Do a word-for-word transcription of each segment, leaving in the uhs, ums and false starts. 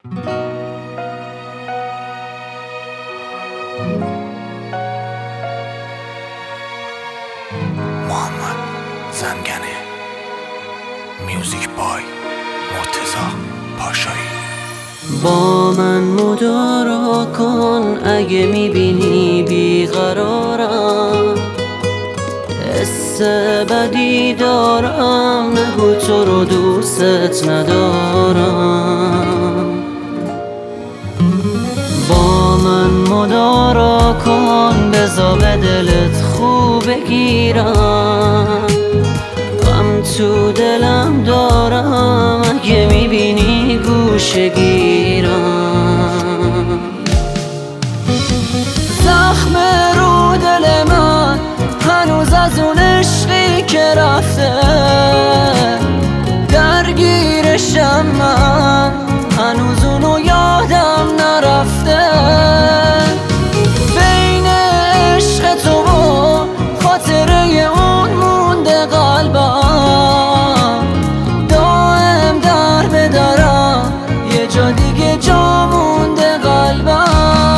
محمد زنگنه، میوزیک بای مرتضی پاشایی. با من مدارا کن اگه میبینی بیقرارم، حس بدی دارم، نگو تو رو دوست ندارم. با من مدارا کن بذار به دلت خوب بگیرم، غم تو دلم دارم اگه میبینی گوشه گیرم. زخم رو دل من هنوز از اون عشقی که رفته، درگیرشم من هنوز اونو یادم نرفته. بین عشق تو و خاطره اون مونده قلبم، دائم در به درم یه جا دیگه جا مونده قلبم.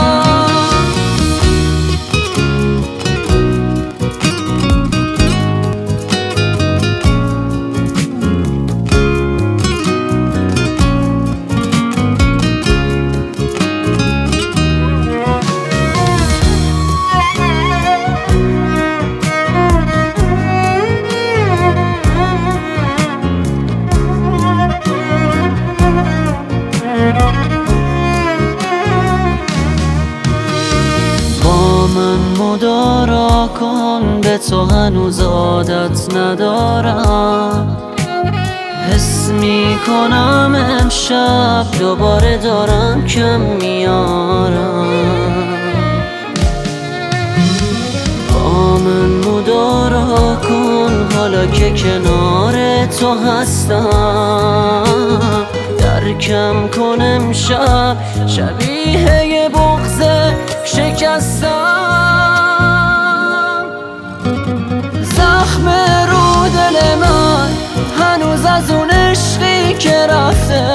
من مدارا کن به تو هنوز عادت ندارم، حس میکنم امشب دوباره دارم کم میارم. با من مدارا کن حالا که کنار تو هستم، درکم کن امشب شبیه یه بغض شکستم. زخم رو دل من هنوز از اون عشقی که رفته،